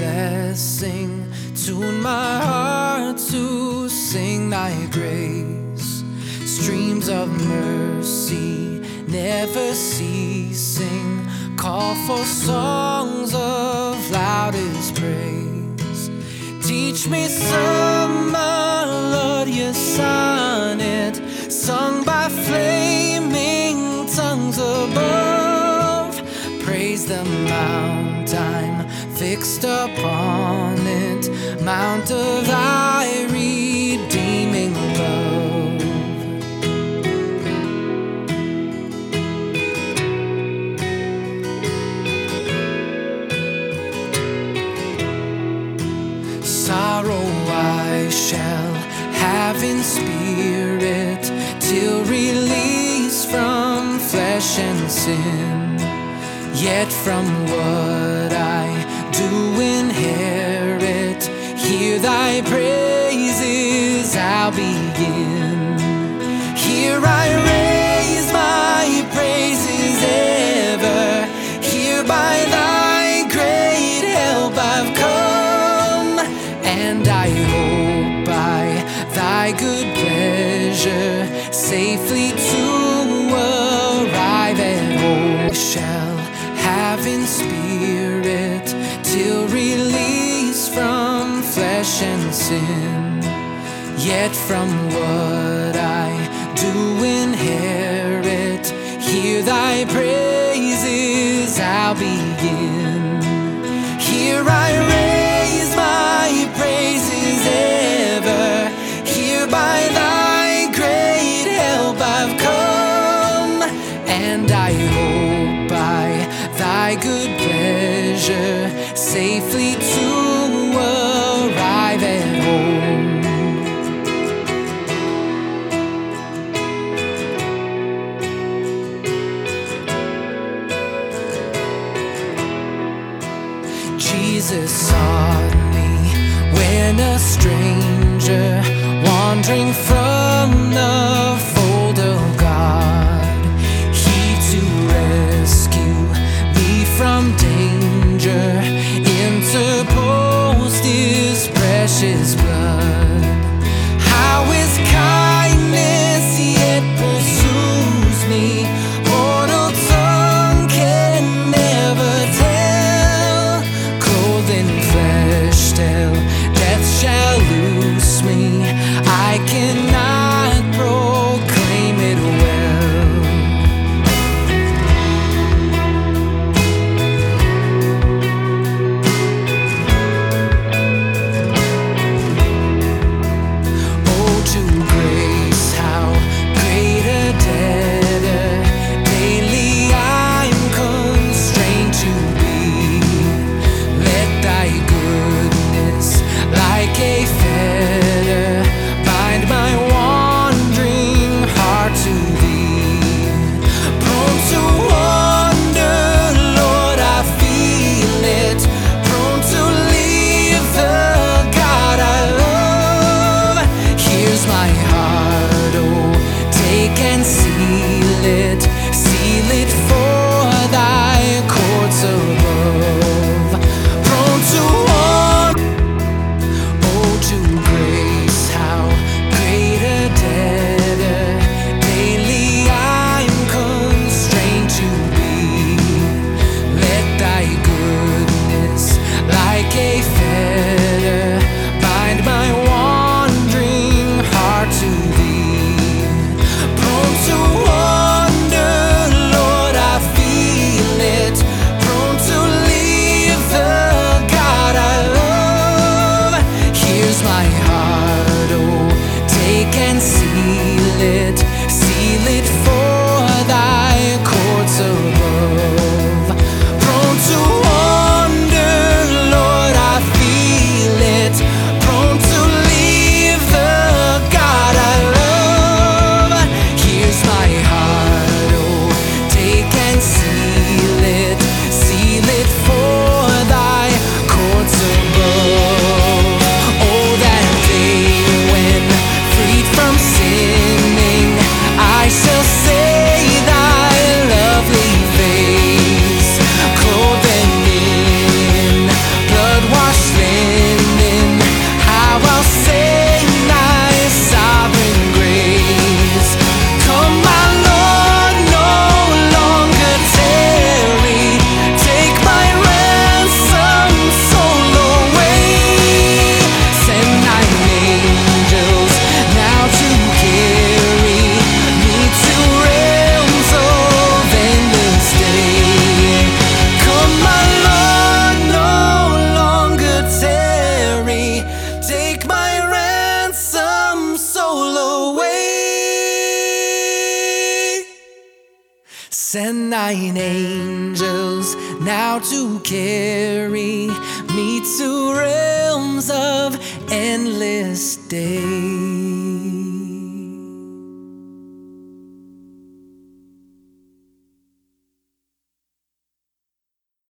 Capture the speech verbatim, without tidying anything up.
blessing. Tune my heart to sing thy grace. Streams of mercy never ceasing, call for songs of loudest praise. Teach me some melodious sonnet, sung by flaming tongues above. Praise the mount I'm fixed upon it, mount of thy redeeming love. Sorrow I shall have in spirit, till released from flesh and sin. Yet from what I do inherit, hear thy praises I'll begin. Here I raise my praises ever, here by thy great help I've come, and I hope by thy good pleasure safely to arrive at home. I shall have in spirit, till released from flesh and sin. Yet from what I do inherit, hear thy praises I'll begin. Here I raise my praises ever, here by thy great help I've come, and I hope by thy good pleasure safely to arrive at home. Jesus sought me when a stranger, wandering from the fold of God. He to rescue me from danger interposed his precious blood. How his kindness yet pursues me, mortal tongue can never tell. Clothed in flesh till death shall loose me, I cannot proclaim it well. Oh, to grace, how great a debtor daily I'm constrained to be. Let thy goodness like a fetter bind my wandering heart to thee. Prone to wander, Lord, I feel it, prone to leave the God I love. Here's my heart, oh, take and seal it, seal it for thy courts above. Prone to wander, oh, to grace, how great a debtor daily I'm constrained to be. Let thy goodness like a fetter bind my wandering heart to thee. Prone to wander, Lord, I feel it, prone to leave the God I love. Here's my heart, oh, take and seal it, seal it for thy courts above. Prone to wander, Lord, I feel it, prone to leave the God I love. Here's my heart, oh, take and seal it, seal it for thy courts above. Oh, that Send thine angels now to carry me to realms of endless day.